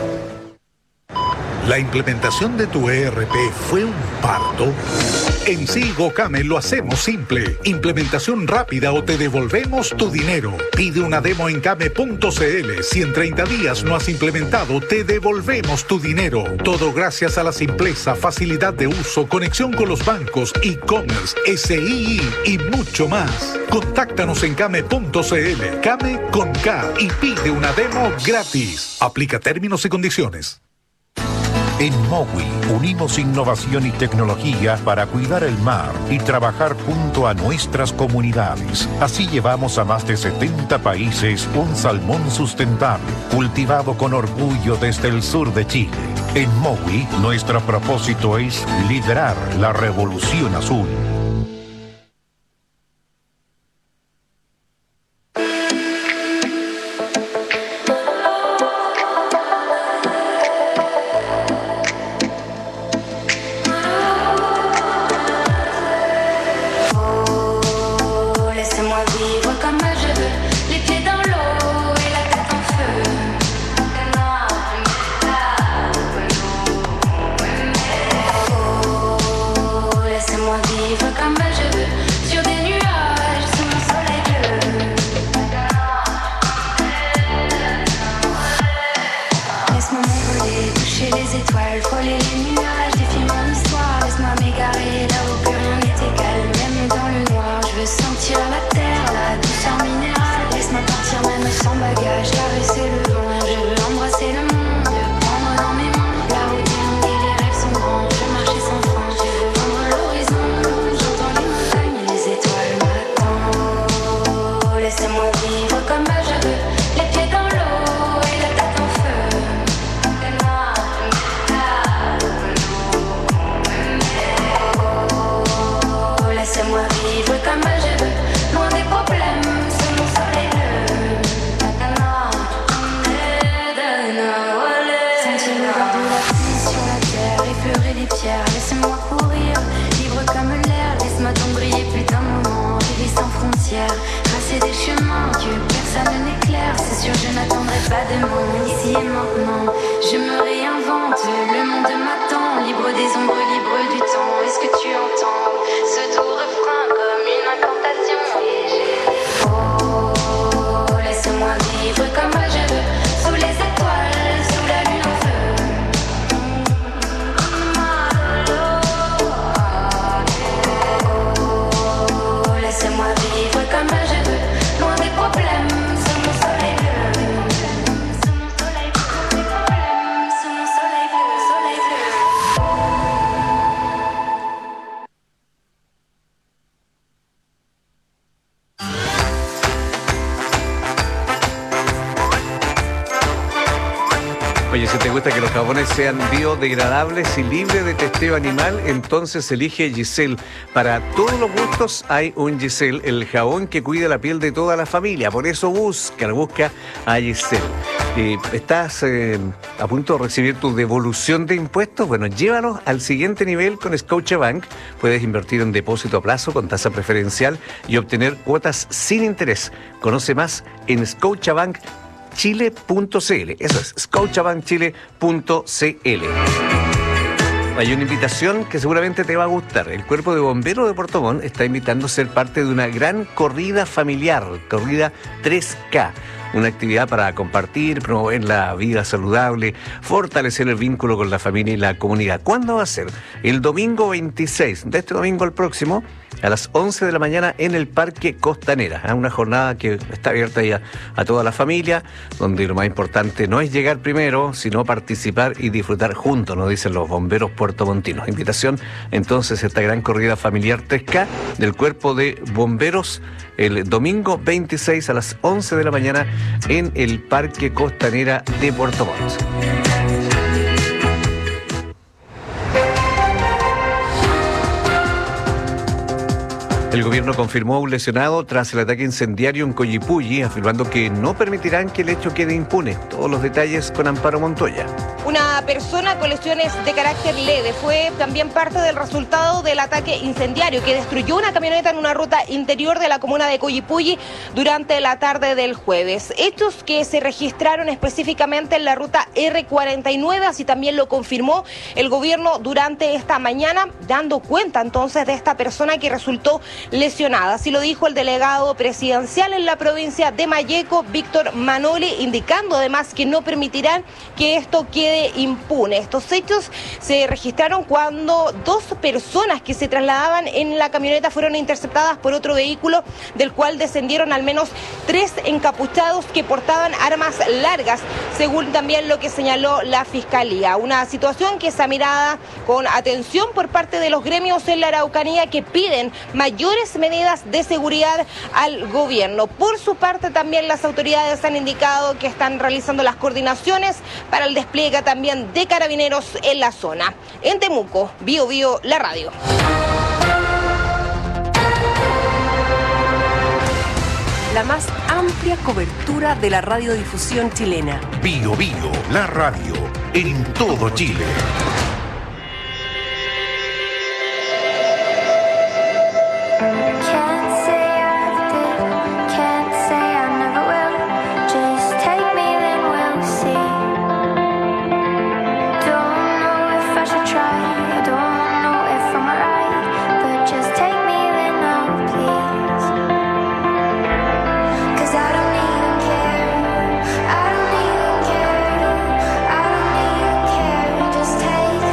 ¿La implementación de tu E R P fue un parto? En Silgo Came lo hacemos simple. Implementación rápida o te devolvemos tu dinero. Pide una demo en came punto c l. Si en treinta días no has implementado, te devolvemos tu dinero. Todo gracias a la simpleza, facilidad de uso, conexión con los bancos, e-commerce, S I I y mucho más. Contáctanos en came punto c l. Came con K y pide una demo gratis. Aplica términos y condiciones. En Mowi unimos innovación y tecnología para cuidar el mar y trabajar junto a nuestras comunidades. Así llevamos a más de setenta países un salmón sustentable, cultivado con orgullo desde el sur de Chile. En Mowi, nuestro propósito es liderar la revolución azul. Oye, si te gusta que los jabones sean biodegradables y libres de testeo animal, entonces elige Giselle. Para todos los gustos hay un Giselle, el jabón que cuida la piel de toda la familia. Por eso busca, busca a Giselle. Eh, ¿Estás eh, a punto de recibir tu devolución de impuestos? Bueno, llévalos al siguiente nivel con Scotiabank. Puedes invertir en depósito a plazo con tasa preferencial y obtener cuotas sin interés. Conoce más en Scotiabank Chile punto c l. Eso es, Scotiabank Chile punto c l. Hay una invitación que seguramente te va a gustar. El Cuerpo de Bomberos de Puerto Montt está invitando a ser parte de una gran corrida familiar, corrida tres K. una actividad para compartir, promover la vida saludable, fortalecer el vínculo con la familia y la comunidad. ¿Cuándo va a ser? El domingo veintiséis, de este domingo al próximo, a las once de la mañana en el Parque Costanera. ¿eh? Una jornada que está abierta ya a toda la familia, donde lo más importante no es llegar primero, sino participar y disfrutar juntos, nos dicen los bomberos puertomontinos. Invitación entonces a esta gran corrida familiar tres K del Cuerpo de Bomberos el domingo veintiséis a las once de la mañana en el Parque Costanera de Puerto Montt. El gobierno confirmó un lesionado tras el ataque incendiario en Coyipulli, afirmando que no permitirán que el hecho quede impune. Todos los detalles con Amparo Montoya. Una persona con lesiones de carácter leve fue también parte del resultado del ataque incendiario que destruyó una camioneta en una ruta interior de la comuna de Coyipulli durante la tarde del jueves. Hechos que se registraron específicamente en la ruta erre cuarenta y nueve, así también lo confirmó el gobierno durante esta mañana, dando cuenta entonces de esta persona que resultó lesionada. Así lo dijo el delegado presidencial en la provincia de Malleco, Víctor Manoli, indicando además que no permitirán que esto quede impune. Estos hechos se registraron cuando dos personas que se trasladaban en la camioneta fueron interceptadas por otro vehículo, del cual descendieron al menos tres encapuchados que portaban armas largas, según también lo que señaló la Fiscalía. Una situación que está mirada con atención por parte de los gremios en la Araucanía, que piden mayores medidas de seguridad al gobierno. Por su parte, también las autoridades han indicado que están realizando las coordinaciones para el despliegue también de carabineros en la zona. En Temuco, Bio Bio, la radio. La más amplia cobertura de la radiodifusión chilena. Bio Bio, la radio, en todo Chile. Take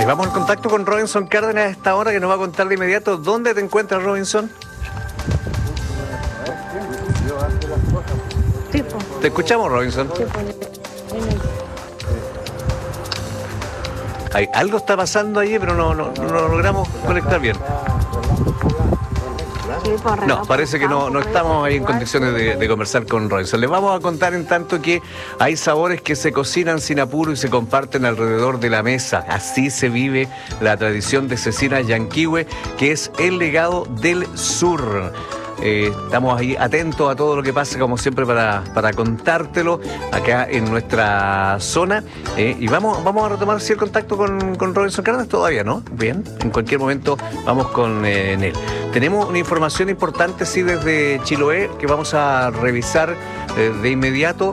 vamos al contacto con Robinson Cárdenas a esta hora, que nos va a contar de inmediato dónde te encuentras, Robinson. Te escuchamos, Robinson. Hay, algo está pasando allí, pero no, no, no logramos conectar bien. No, parece que no, no estamos ahí en condiciones de, de conversar con Robinson. Les vamos a contar en tanto que hay sabores que se cocinan sin apuro y se comparten alrededor de la mesa. Así se vive la tradición de Cecina Yanquihue, que es el legado del sur. Eh, estamos ahí atentos a todo lo que pasa, como siempre, para, para contártelo acá en nuestra zona. Eh, y vamos, vamos a retomar si el contacto con, con Robinson Cárdenas. Todavía no, bien, en cualquier momento vamos con eh, él. Tenemos una información importante, sí, desde Chiloé, que vamos a revisar eh, de inmediato,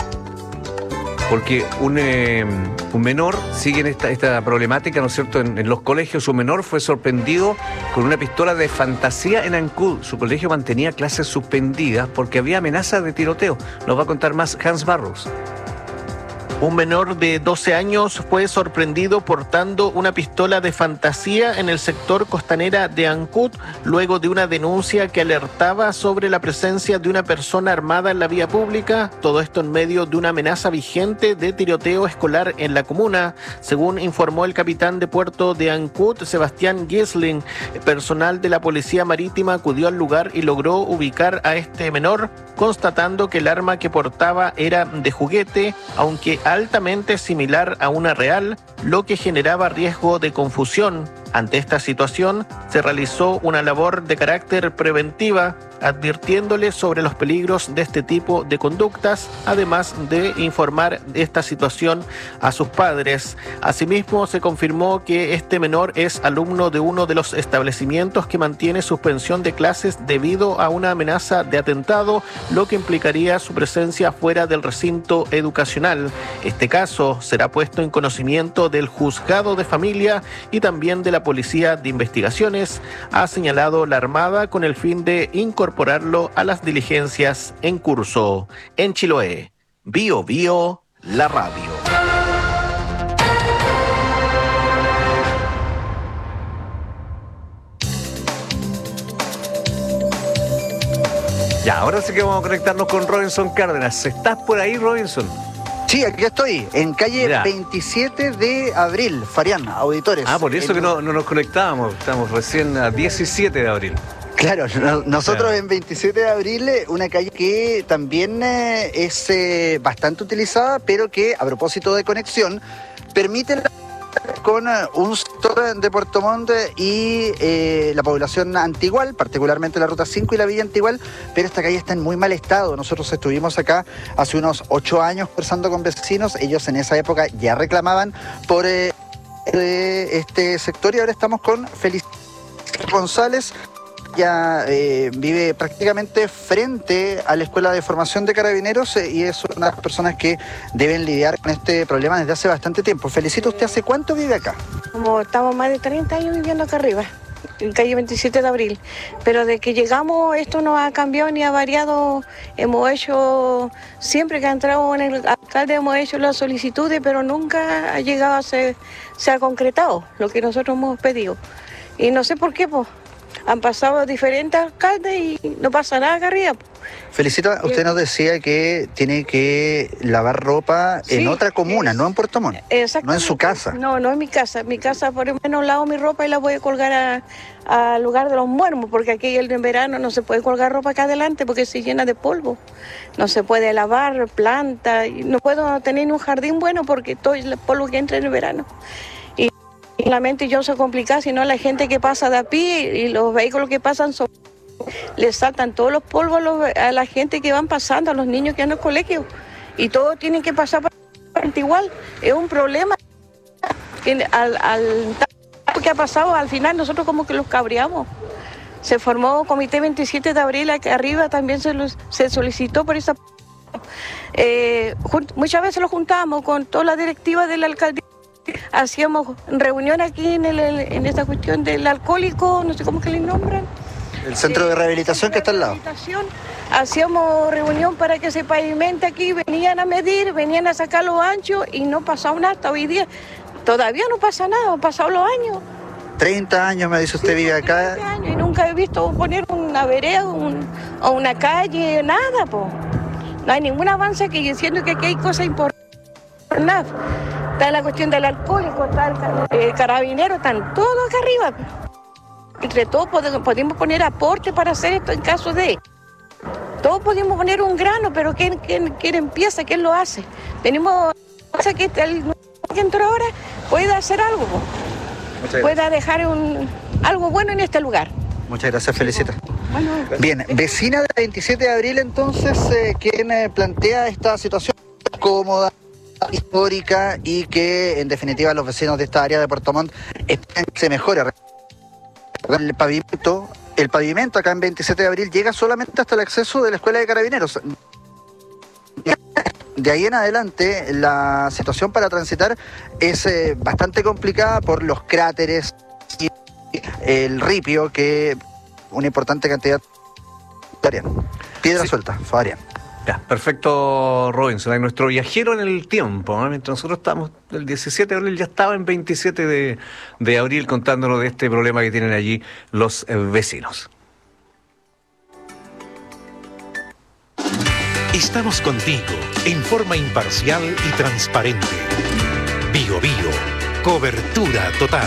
porque un, eh, un menor sigue en esta, esta problemática, ¿no es cierto?, en, en los colegios. Un menor fue sorprendido con una pistola de fantasía en Ancud. Su colegio mantenía clases suspendidas porque había amenazas de tiroteo. Nos va a contar más Hans Barros. Un menor de doce años fue sorprendido portando una pistola de fantasía en el sector costanera de Ancud, luego de una denuncia que alertaba sobre la presencia de una persona armada en la vía pública. Todo esto en medio de una amenaza vigente de tiroteo escolar en la comuna. Según informó el capitán de puerto de Ancud, Sebastián Gisling, personal de la Policía Marítima acudió al lugar y logró ubicar a este menor, constatando que el arma que portaba era de juguete, aunque altamente similar a una real, lo que generaba riesgo de confusión. Ante esta situación, se realizó una labor de carácter preventiva, advirtiéndole sobre los peligros de este tipo de conductas, además de informar de esta situación a sus padres. Asimismo, se confirmó que este menor es alumno de uno de los establecimientos que mantiene suspensión de clases debido a una amenaza de atentado, lo que implicaría su presencia fuera del recinto educacional. Este caso será puesto en conocimiento del juzgado de familia y también de la Policía de Investigaciones, ha señalado la Armada, con el fin de incorporarlo a las diligencias en curso. En Chiloé, Bio Bio, la radio. Ya, ahora sí que vamos a conectarnos con Robinson Cárdenas. ¿Estás por ahí, Robinson? Sí, aquí estoy, en calle Mira. veintisiete de abril, Farián, auditores. Ah, por eso en... que no, no nos conectábamos. Estamos recién a diecisiete de abril. Claro, no, nosotros Claro. en veintisiete de abril, una calle que también eh, es eh, bastante utilizada, pero que, a propósito de conexión, permite la con un sector de Puerto Montt y eh, la población Antigual, particularmente la Ruta cinco y la Villa Antigual, pero esta calle está en muy mal estado. Nosotros estuvimos acá hace unos ocho años conversando con vecinos. Ellos en esa época ya reclamaban por eh, este sector y ahora estamos con Feliz González. Ya eh, vive prácticamente frente a la Escuela de Formación de Carabineros eh, y es una de las personas que deben lidiar con este problema desde hace bastante tiempo. Felicito, ¿usted hace cuánto vive acá? Como estamos más de treinta años viviendo acá arriba, en calle veintisiete de abril, pero de que llegamos esto no ha cambiado ni ha variado. Hemos hecho, siempre que ha entrado en el alcalde hemos hecho las solicitudes, pero nunca ha llegado a ser, se ha concretado lo que nosotros hemos pedido. Y no sé por qué, pues. Han pasado diferentes alcaldes y no pasa nada acá arriba. Felicita, usted nos decía que tiene que lavar ropa Sí, en otra comuna, es- no en Puerto Montt, no en su casa. No, no en mi casa. En mi casa por lo menos lavo mi ropa y la voy a colgar a- al lugar de los muermos, porque aquí el en verano no se puede colgar ropa acá adelante porque se llena de polvo. No se puede lavar planta, y no puedo tener ni un jardín bueno porque todo el polvo que entra en el verano. Y y la mente yo se complica, sino la gente que pasa de a pie y los vehículos que pasan son le saltan todos los polvos a, los- a la gente que van pasando, a los niños que van al colegio. Y todos tienen que pasar por igual. Es un problema. Que al, al que ha pasado, al final nosotros como que los cabreamos. Se formó Comité veintisiete de abril, aquí arriba también se, los- se solicitó por esa... Eh, jun- muchas veces lo juntábamos con toda la directiva de la alcaldía. Hacíamos reunión aquí en, el, en esta cuestión del alcohólico, no sé cómo que le nombran. El centro de rehabilitación que está al lado. Hacíamos reunión para que se pavimente aquí, venían a medir, venían a sacar los anchos y no pasaba nada. Hasta hoy día Todavía no pasa nada, han pasado los años. treinta años, me dice usted, vive acá. treinta años y nunca he visto poner una vereda un, o una calle, nada, po. No hay ningún avance aquí, diciendo que aquí hay cosas importantes. Nada. Está la cuestión del alcohólico, está el, el carabinero, están todos acá arriba. Entre todos podemos, podemos poner aporte para hacer esto en caso de... Todos podemos poner un grano, pero ¿quién, quién, quién empieza? ¿Quién lo hace? Tenemos que el que entró ahora pueda hacer algo, pueda dejar un, algo bueno en este lugar. Muchas gracias, felicito. Bueno, bien, vecina del veintisiete de abril, entonces, eh, quien eh, plantea esta situación cómoda, histórica y que, en definitiva, los vecinos de esta área de Puerto Montt esperan que se mejore. El pavimento, el pavimento acá en veintisiete de abril llega solamente hasta el acceso de la Escuela de Carabineros. De ahí en adelante, la situación para transitar es eh, bastante complicada por los cráteres y el ripio que una importante cantidad de piedra sí. suelta, Fabián. Ya, perfecto, Robinson. Nuestro viajero en el tiempo, ¿no? Mientras nosotros estamos, el diecisiete de abril ya estaba en veintisiete de abril contándonos de este problema que tienen allí los eh, vecinos. Estamos contigo en forma imparcial y transparente. Bio Bio, cobertura total.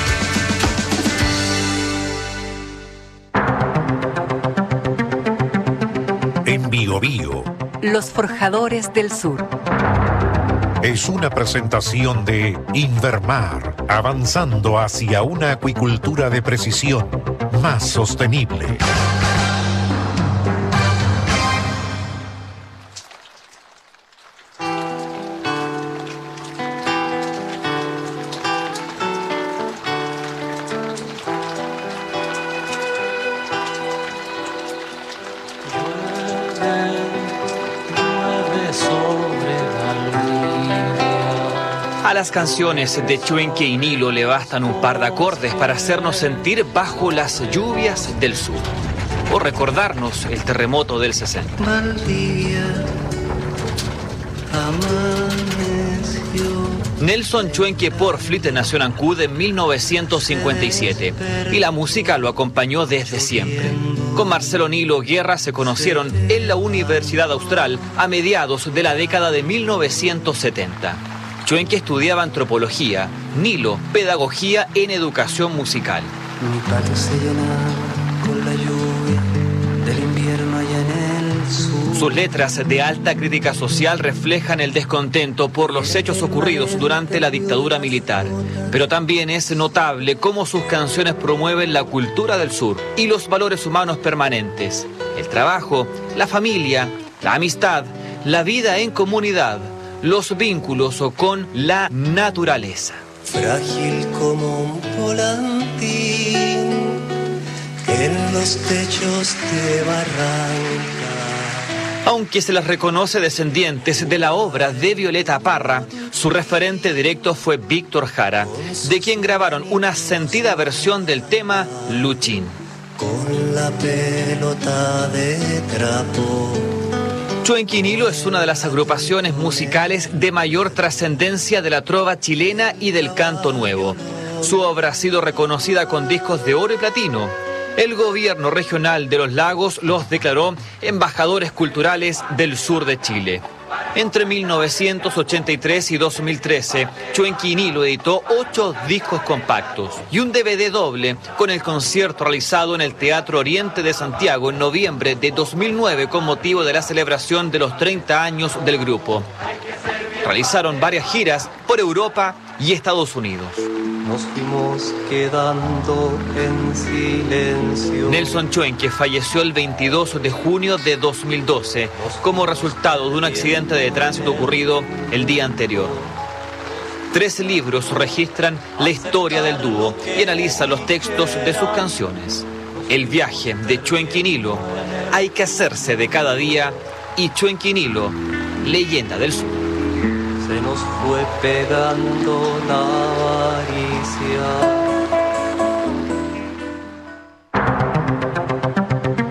En Bio Bio, Los Forjadores del Sur. Es una presentación de Invermar, avanzando hacia una acuicultura de precisión más sostenible. A las canciones de Chuenque y Nilo le bastan un par de acordes para hacernos sentir bajo las lluvias del sur o recordarnos el terremoto del sesenta. Valdivia amaneció. Nelson Chuenque Porflit nació en Ancud en mil novecientos cincuenta y siete y la música lo acompañó desde siempre. Con Marcelo Nilo Guerra se conocieron en la Universidad Austral a mediados de la década de mil novecientos setenta. Chuenque estudiaba antropología, Nilo pedagogía en educación musical. Mi patio se llenaba con la lluvia del invierno allá en el sur. Sus letras de alta crítica social reflejan el descontento por los hechos ocurridos durante la dictadura militar. Pero también es notable cómo sus canciones promueven la cultura del sur y los valores humanos permanentes. El trabajo, la familia, la amistad, la vida en comunidad, los vínculos con la naturaleza. Frágil como un volantín que en los techos de barranca. Aunque se les reconoce descendientes de la obra de Violeta Parra, su referente directo fue Víctor Jara, de quien grabaron una sentida versión del tema Luchín. Con la pelota de trapo. Chuenque y Nilo es una de las agrupaciones musicales de mayor trascendencia de la trova chilena y del canto nuevo. Su obra ha sido reconocida con discos de oro y platino. El gobierno regional de los lagos los declaró embajadores culturales del sur de Chile. Entre mil novecientos ochenta y tres y dos mil trece, Chuenque y Nilo editó ocho discos compactos y un D V D doble con el concierto realizado en el Teatro Oriente de Santiago en noviembre de dos mil nueve con motivo de la celebración de los treinta años del grupo. Realizaron varias giras por Europa y Estados Unidos. Nos fuimos quedando en silencio. Nelson Chuenque falleció el veintidós de junio de dos mil doce como resultado de un accidente de tránsito ocurrido el día anterior. Tres libros registran la historia del dúo y analizan los textos de sus canciones. El viaje de Chuenque y Nilo, Hay que hacerse de cada día y Chuenque y Nilo, Leyenda del Sur. Se nos fue pegando la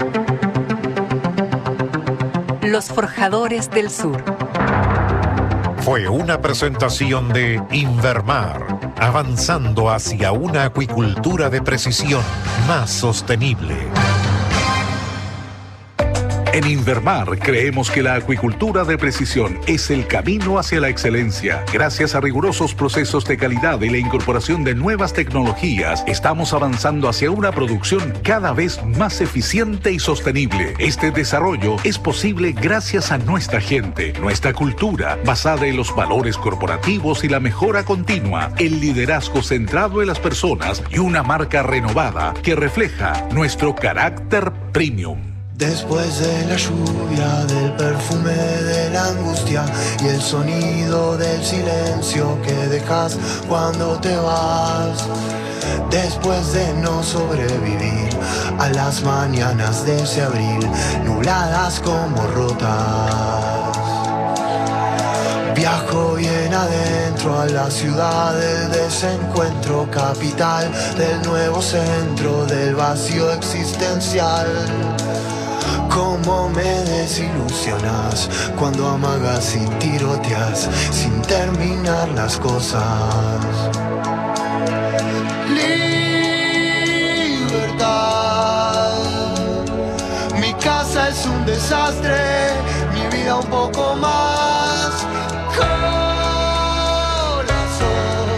avaricia. Los Forjadores del Sur. Fue una presentación de Invermar, avanzando hacia una acuicultura de precisión más sostenible. En Invermar creemos que la acuicultura de precisión es el camino hacia la excelencia. Gracias a rigurosos procesos de calidad y la incorporación de nuevas tecnologías, estamos avanzando hacia una producción cada vez más eficiente y sostenible. Este desarrollo es posible gracias a nuestra gente, nuestra cultura, basada en los valores corporativos y la mejora continua, el liderazgo centrado en las personas y una marca renovada que refleja nuestro carácter premium. Después de la lluvia, del perfume de la angustia y el sonido del silencio que dejas cuando te vas. Después de no sobrevivir a las mañanas de ese abril, nubladas como rotas. Viajo bien adentro a la ciudad del desencuentro, capital del nuevo centro del vacío existencial. Cómo me desilusionas cuando amagas y tiroteas sin terminar las cosas. Libertad. Mi casa es un desastre, mi vida un poco más. Corazón,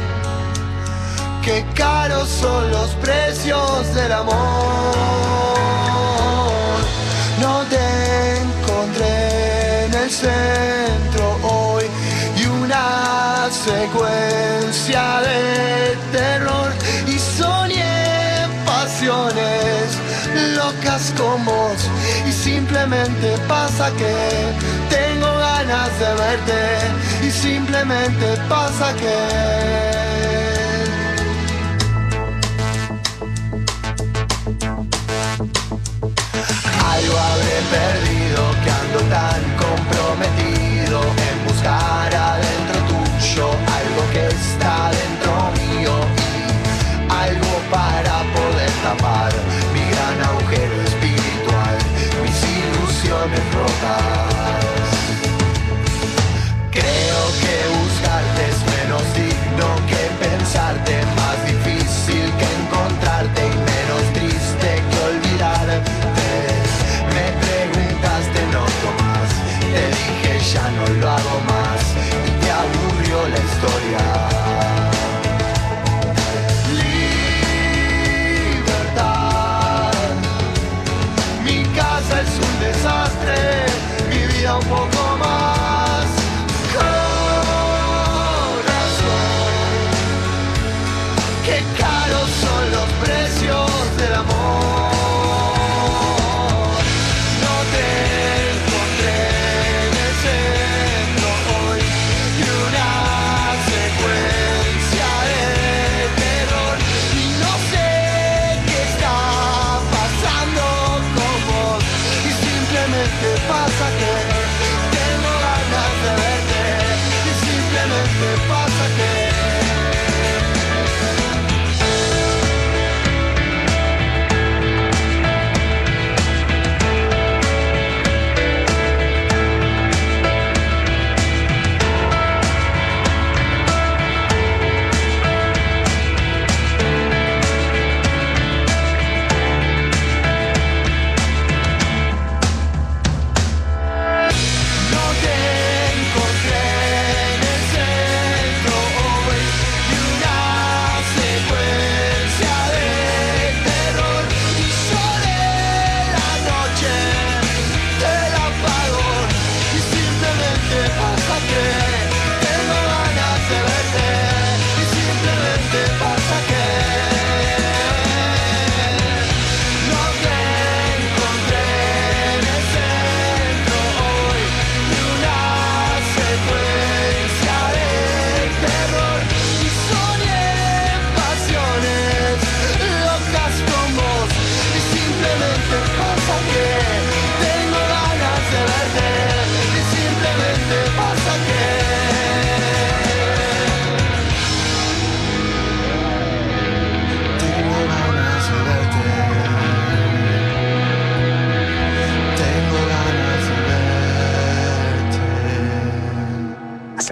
qué caros son los precios del amor. No te encontré en el centro hoy y una secuencia de terror y soñé pasiones locas con vos y simplemente pasa que tengo ganas de verte y simplemente pasa que algo habré perdido que ando tan comprometido en buscar adentro tuyo algo que está dentro mío y algo para poder tapar mi gran agujero espiritual, mis ilusiones rotas. Creo que buscarte es menos digno que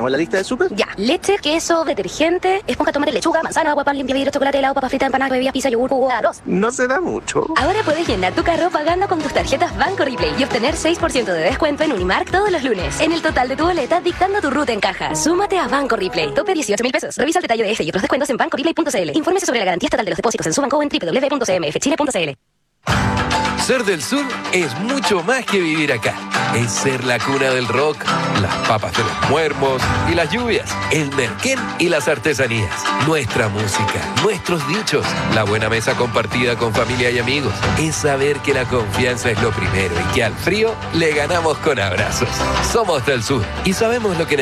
¿Hacemos la lista del súper? Ya. Leche, queso, detergente, esponja, tomate, lechuga, manzana, agua, pan, limpia vidrio, chocolate, helado, papa frita, empanadas, bebidas, pizza, yogur, jugo, arroz. No se da mucho. Ahora puedes llenar tu carro pagando con tus tarjetas Banco Replay y obtener seis por ciento de descuento en Unimark todos los lunes. En el total de tu boleta, dictando tu ruta en caja. Súmate a Banco Replay. Tope dieciocho mil pesos. Revisa el detalle de este y otros descuentos en banco replay punto c l. Infórmese sobre la garantía estatal de los depósitos en su banco en doble u doble u doble u punto c m f chile punto c l. Ser del sur es mucho más que vivir acá. Es ser la cuna del rock, las papas de los muermos y las lluvias, el merquén y las artesanías, nuestra música, nuestros dichos, la buena mesa compartida con familia y amigos. Es saber que la confianza es lo primero y que al frío le ganamos con abrazos. Somos del sur y sabemos lo que